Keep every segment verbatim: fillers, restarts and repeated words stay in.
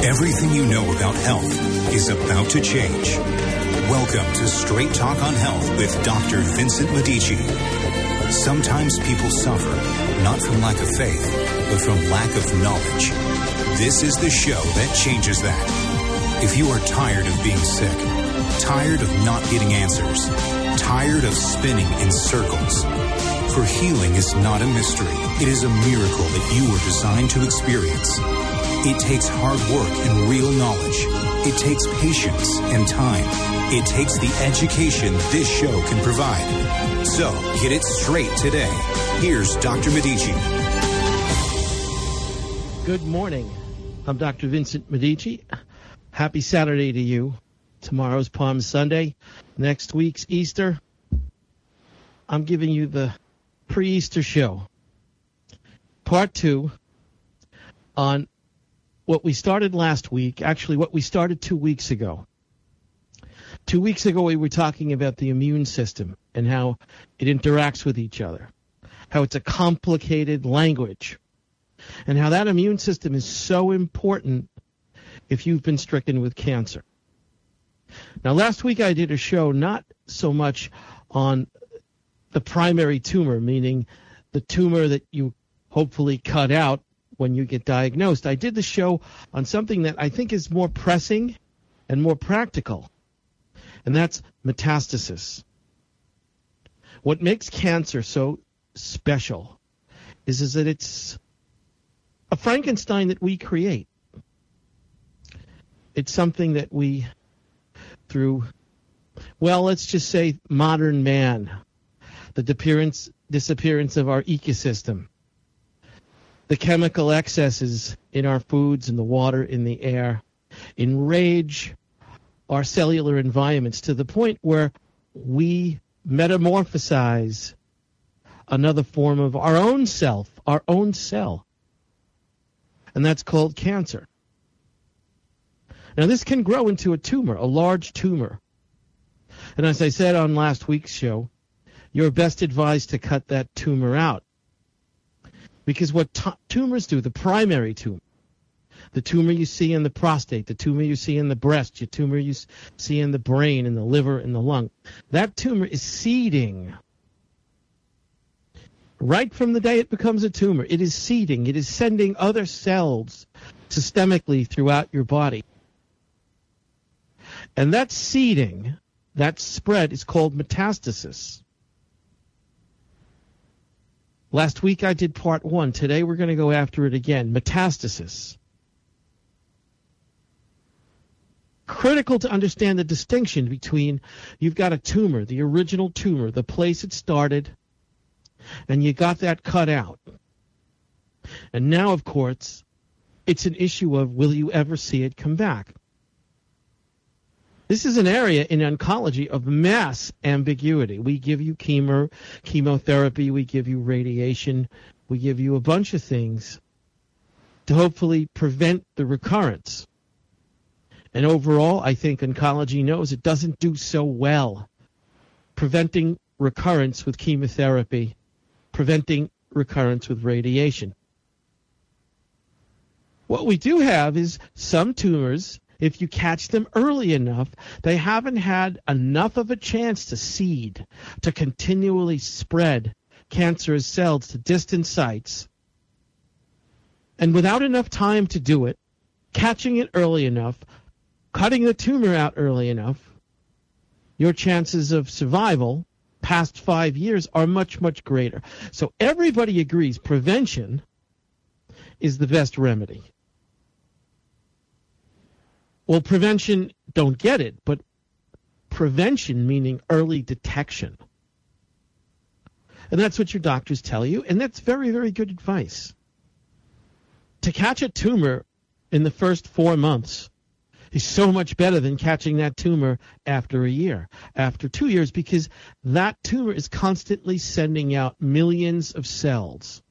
Everything you know about health is about to change. Welcome to Straight Talk on Health with Doctor Vincent Medici. Sometimes people suffer, not from lack of faith, but from lack of knowledge. This is the show that changes that. If you are tired of being sick, tired of not getting answers, tired of spinning in circles, for healing is not a mystery. It is a miracle that you were designed to experience. It takes hard work and real knowledge. It takes patience and time. It takes the education this show can provide. So, get it straight today. Here's Doctor Medici. Good morning. I'm Doctor Vincent Medici. Happy Saturday to you. Tomorrow's Palm Sunday. Next week's Easter. I'm giving you the pre-Easter show. Part two on what we started last week, actually what we started two weeks ago. Two weeks ago we were talking about the immune system and how it interacts with each other, how it's a complicated language, and how that immune system is so important if you've been stricken with cancer. Now, last week I did a show not so much on the primary tumor, meaning the tumor that you hopefully cut out when you get diagnosed. I did the show on something that I think is more pressing and more practical, and that's metastasis. What makes cancer so special is, is that it's a Frankenstein that we create. It's something that we, through, well, let's just say modern man, the disappearance, disappearance of our ecosystem, the chemical excesses in our foods, in the water, in the air, enrage our cellular environments to the point where we metamorphosize another form of our own self, our own cell. And that's called cancer. Now, this can grow into a tumor, a large tumor. And as I said on last week's show, you're best advised to cut that tumor out. Because what t- tumors do, the primary tumor, the tumor you see in the prostate, the tumor you see in the breast, the tumor you s- see in the brain, in the liver, in the lung, that tumor is seeding. Right from the day it becomes a tumor, it is seeding. It is sending other cells systemically throughout your body. And that seeding, that spread, is called metastasis. Last week I did part one. Today we're going to go after it again. Metastasis. Critical to understand the distinction between you've got a tumor, the original tumor, the place it started, and you got that cut out. And now, of course, it's an issue of will you ever see it come back? This is an area in oncology of mass ambiguity. We give you chemo, chemotherapy, we give you radiation, we give you a bunch of things to hopefully prevent the recurrence. And overall, I think oncology knows it doesn't do so well preventing recurrence with chemotherapy, preventing recurrence with radiation. What we do have is some tumors, if you catch them early enough, they haven't had enough of a chance to seed, to continually spread cancerous cells to distant sites. And without enough time to do it, catching it early enough, cutting the tumor out early enough, your chances of survival past five years are much, much greater. So everybody agrees prevention is the best remedy. Well, prevention, don't get it, but prevention meaning early detection. And that's what your doctors tell you, and that's very, very good advice. To catch a tumor in the first four months is so much better than catching that tumor after a year, after two years, because that tumor is constantly sending out millions of cells.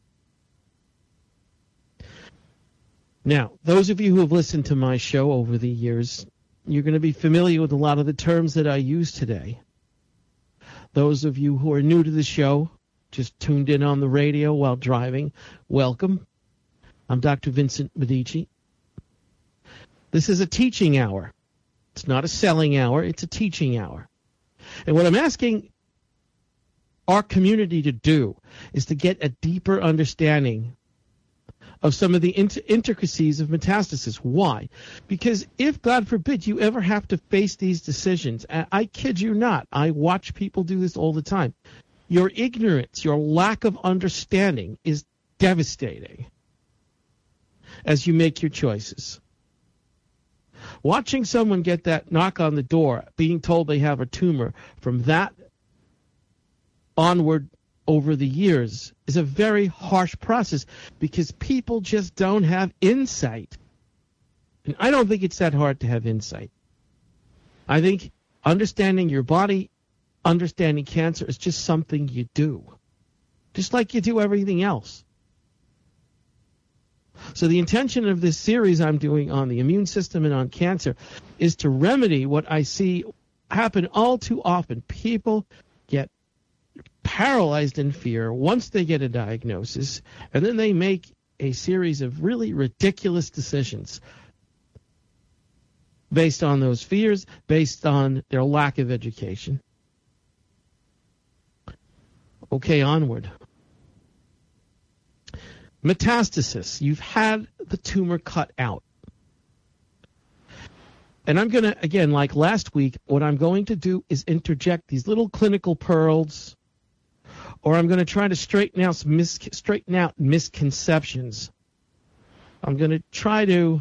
Now, those of you who have listened to my show over the years, you're going to be familiar with a lot of the terms that I use today. Those of you who are new to the show, just tuned in on the radio while driving, welcome. I'm Doctor Vincent Medici. This is a teaching hour. It's not a selling hour. It's a teaching hour. And what I'm asking our community to do is to get a deeper understanding of some of the inter- intricacies of metastasis. Why? Because if, God forbid, you ever have to face these decisions, and I kid you not, I watch people do this all the time, your ignorance, your lack of understanding is devastating as you make your choices. Watching someone get that knock on the door, being told they have a tumor, from that onward over the years is a very harsh process because people just don't have insight. And I don't think it's that hard to have insight. I think understanding your body, understanding cancer is just something you do, just like you do everything else. So the intention of this series I'm doing on the immune system and on cancer is to remedy what I see happen all too often. People get paralyzed in fear once they get a diagnosis, and then they make a series of really ridiculous decisions based on those fears, based on their lack of education. Okay, onward. Metastasis. You've had the tumor cut out. And I'm going to, again, like last week, what I'm going to do is interject these little clinical pearls, or I'm going to try to straighten out some mis- straighten out misconceptions. I'm going to try to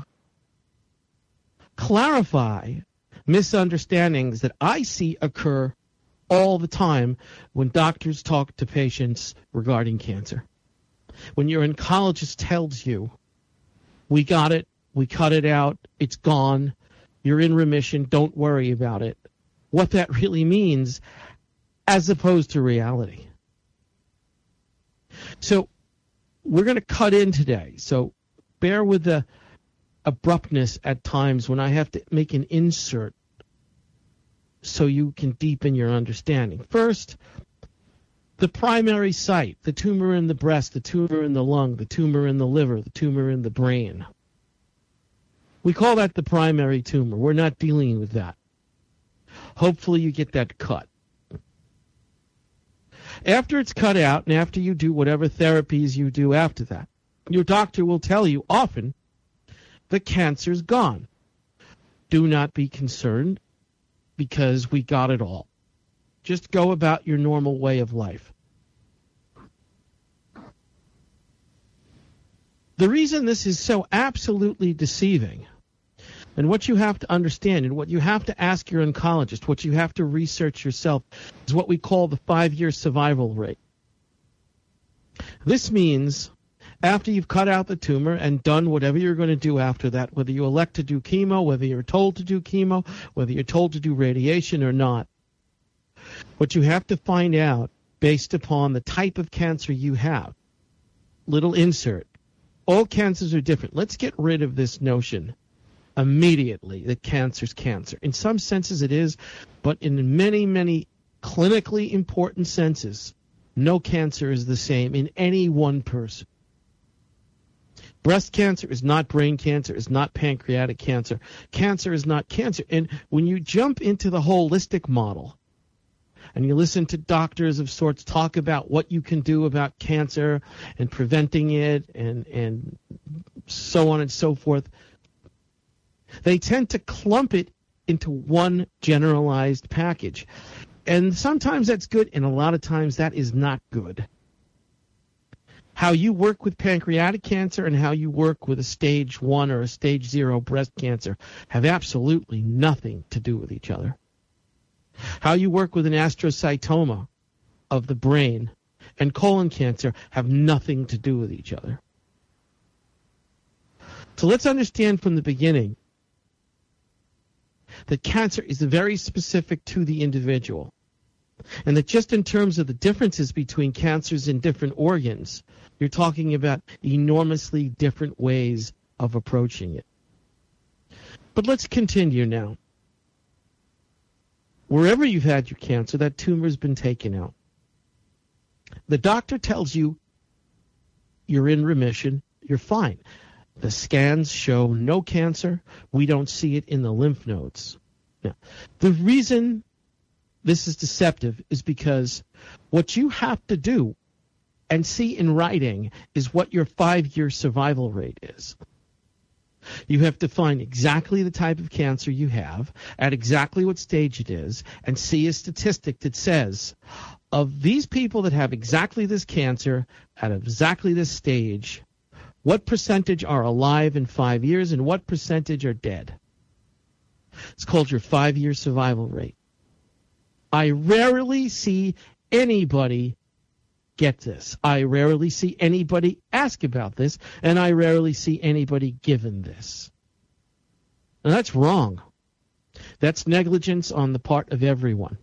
clarify misunderstandings that I see occur all the time when doctors talk to patients regarding cancer. When your oncologist tells you, we got it, we cut it out, it's gone, you're in remission, don't worry about it. What that really means as opposed to reality. So we're going to cut in today. So bear with the abruptness at times when I have to make an insert so you can deepen your understanding. First, the primary site, the tumor in the breast, the tumor in the lung, the tumor in the liver, the tumor in the brain. We call that the primary tumor. We're not dealing with that. Hopefully you get that cut. After it's cut out and after you do whatever therapies you do after that, your doctor will tell you often the cancer's gone. Do not be concerned because we got it all. Just go about your normal way of life. The reason this is so absolutely deceiving, and what you have to understand and what you have to ask your oncologist, what you have to research yourself, is what we call the five-year survival rate. This means after you've cut out the tumor and done whatever you're going to do after that, whether you elect to do chemo, whether you're told to do chemo, whether you're told to do radiation or not, what you have to find out based upon the type of cancer you have, little insert, all cancers are different. Let's get rid of this notion immediately that cancer's cancer. In some senses it is, but in many, many clinically important senses, no cancer is the same in any one person. Breast cancer is not brain cancer, is not pancreatic cancer. Cancer is not cancer. And when you jump into the holistic model, and you listen to doctors of sorts talk about what you can do about cancer and preventing it and, and so on and so forth, they tend to clump it into one generalized package. And sometimes that's good, and a lot of times that is not good. How you work with pancreatic cancer and how you work with a stage one or a stage zero breast cancer have absolutely nothing to do with each other. How you work with an astrocytoma of the brain and colon cancer have nothing to do with each other. So let's understand from the beginning that cancer is very specific to the individual, and that just in terms of the differences between cancers in different organs, you're talking about enormously different ways of approaching it. But let's continue now. Wherever you've had your cancer, that tumor's been taken out. The doctor tells you you're in remission, you're fine. The scans show no cancer. We don't see it in the lymph nodes. Now, the reason this is deceptive is because what you have to do and see in writing is what your five-year survival rate is. You have to find exactly the type of cancer you have, at exactly what stage it is, and see a statistic that says, of these people that have exactly this cancer at exactly this stage, what percentage are alive in five years and what percentage are dead? It's called your five-year survival rate. I rarely see anybody get this. I rarely see anybody ask about this, and I rarely see anybody given this. And that's wrong. That's negligence on the part of everyone.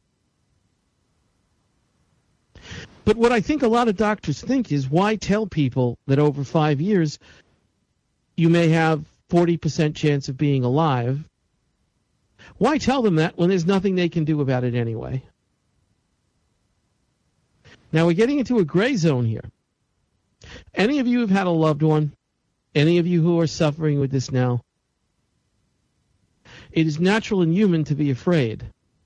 But what I think a lot of doctors think is, why tell people that over five years you may have forty percent chance of being alive? Why tell them that when there's nothing they can do about it anyway? Now we're getting into a gray zone here. Any of you who've had a loved one, any of you who are suffering with this now, it is natural and human to be afraid.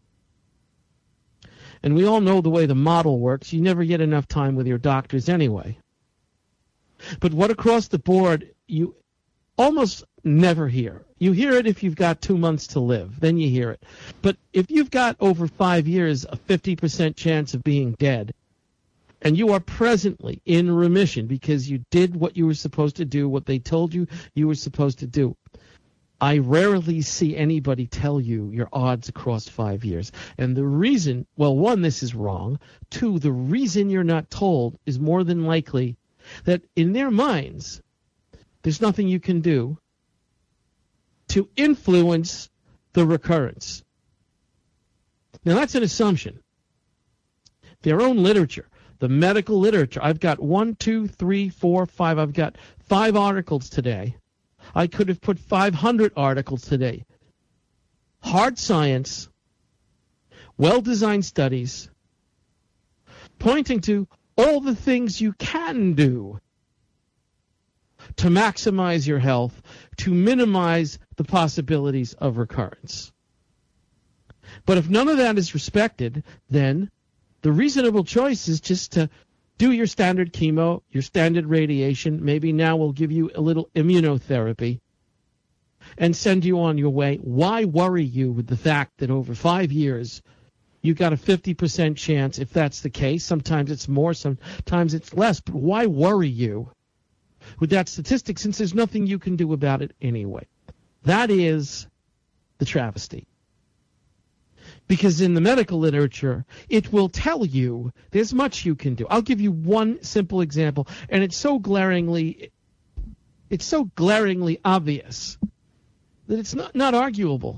And we all know the way the model works. You never get enough time with your doctors anyway. But what across the board you almost never hear. You hear it if you've got two months to live. Then you hear it. But if you've got over five years a fifty percent chance of being dead, and you are presently in remission because you did what you were supposed to do, what they told you you were supposed to do, I rarely see anybody tell you your odds across five years. And the reason, well, one, this is wrong. Two, the reason you're not told is more than likely that in their minds, there's nothing you can do to influence the recurrence. Now, that's an assumption. Their own literature, the medical literature, I've got one, two, three, four, five, I've got five articles today. I could have put five hundred articles today. Hard science, well-designed studies, pointing to all the things you can do to maximize your health, to minimize the possibilities of recurrence. But if none of that is respected, then the reasonable choice is just to do your standard chemo, your standard radiation. Maybe now we'll give you a little immunotherapy and send you on your way. Why worry you with the fact that over five years you've got a fifty percent chance, if that's the case? Sometimes it's more, sometimes it's less. But why worry you with that statistic since there's nothing you can do about it anyway? That is the travesty. Because in the medical literature, it will tell you there's much you can do. I'll give you one simple example, and it's so glaringly, it's so glaringly obvious that it's not, not arguable.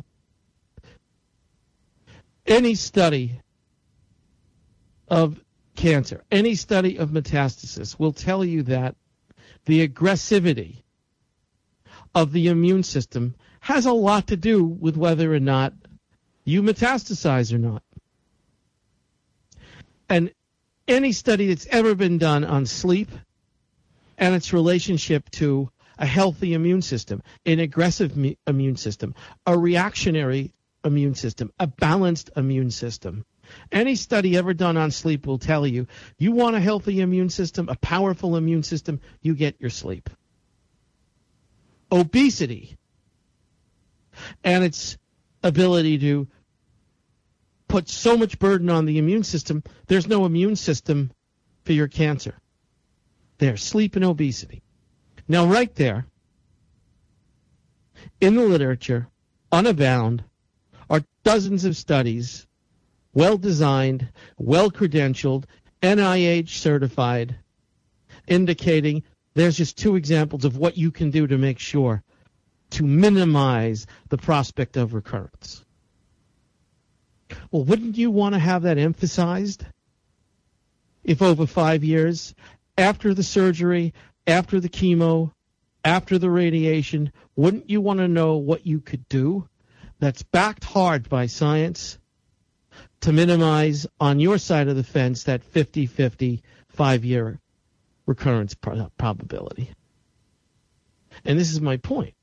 Any study of cancer, any study of metastasis will tell you that the aggressivity of the immune system has a lot to do with whether or not you metastasize or not. And any study that's ever been done on sleep and its relationship to a healthy immune system, an aggressive mu- immune system, a reactionary immune system, a balanced immune system. Any study ever done on sleep will tell you, you want a healthy immune system, a powerful immune system, you get your sleep. Obesity and its ability to put so much burden on the immune system, there's no immune system for your cancer. There's sleep and obesity. Now, right there, in the literature, unabound, are dozens of studies, well-designed, well-credentialed, N I H certified, indicating there's just two examples of what you can do to make sure to minimize the prospect of recurrence. Well, wouldn't you want to have that emphasized? If over five years, after the surgery, after the chemo, after the radiation, wouldn't you want to know what you could do that's backed hard by science to minimize on your side of the fence that fifty-fifty five-year recurrence probability? And this is my point.